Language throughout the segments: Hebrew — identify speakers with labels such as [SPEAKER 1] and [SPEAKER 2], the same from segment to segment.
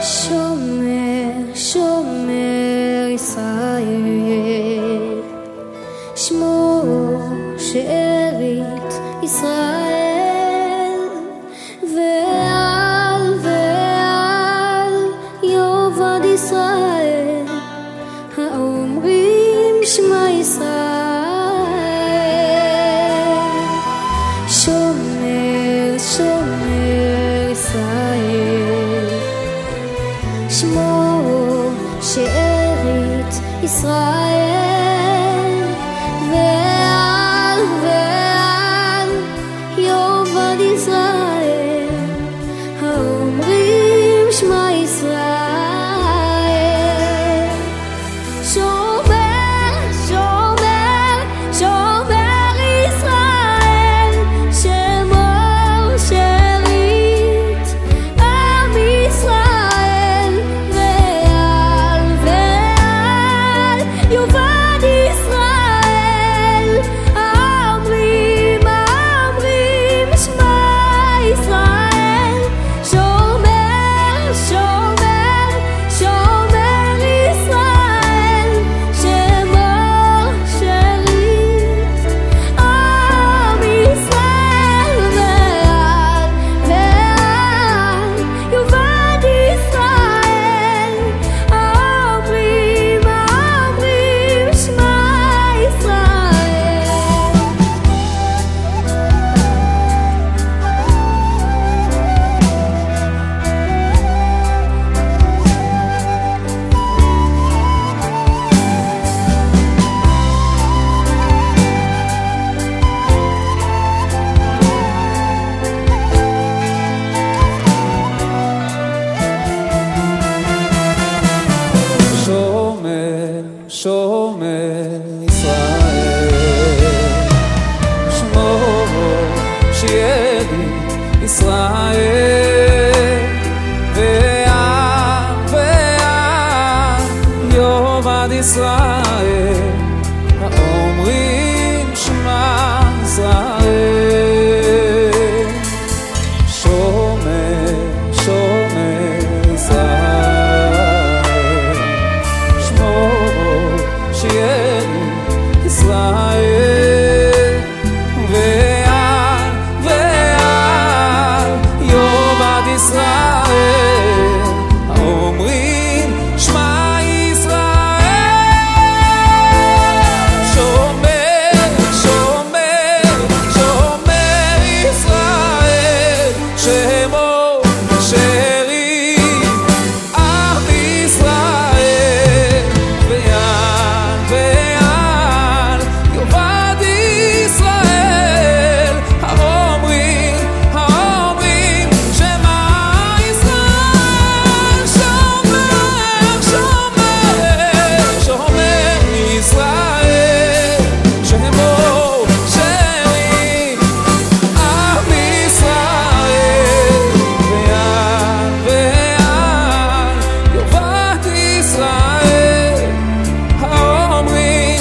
[SPEAKER 1] שומר, שומר ישראל, שמור שארית ישראל, ועל יאבד ישראל, האומרים שמע ישראל. שומר, שומר ישראל, שמור שארית ישראל, ועל יאבד ישראל, האומרים שמע ישראל. שומר, שומר, שומר ישראל, שמור שארית עם ישראל, ועל יאבד ישראל, האומרים שמע ישראל. שומר, שומר, שומר ישראל, שמור שארית עם ישראל, ועל יאבד ישראל, האומרים שמע ישראל.
[SPEAKER 2] שומר, שומר ישראל, שמור שארית ישראל, ועל יאבד ישראל, האומרים שמע ישראל. שומר, שומר ישראל, שמור שארית ישראל, ועל יאבד ישראל, האומרים שמע ישראל. שומר, שומר, שומר ישראל, שמור שארית עם ישראל, ועל יאבד ישראל, האומרים שמע ישראל. שומר, שומר, שומר ישראל, שמור שארית עם ישראל, ועל יאבד ישראל, האומרים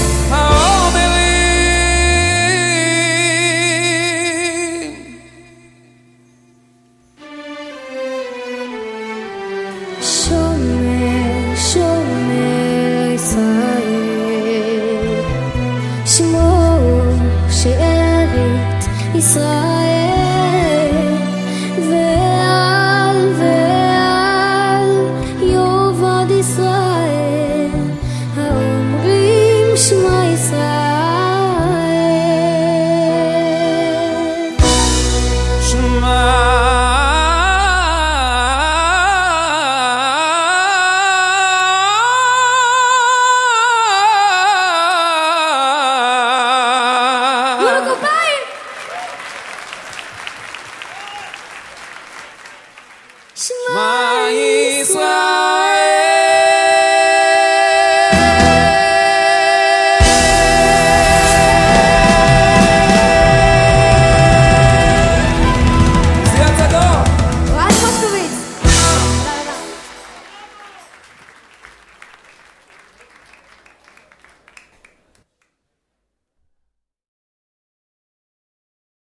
[SPEAKER 1] שומר, שומר ישראל, שמור שארית ישראל, ועל יאבד ישראל, האומרים שמע ישראל.
[SPEAKER 2] שמע
[SPEAKER 1] שמע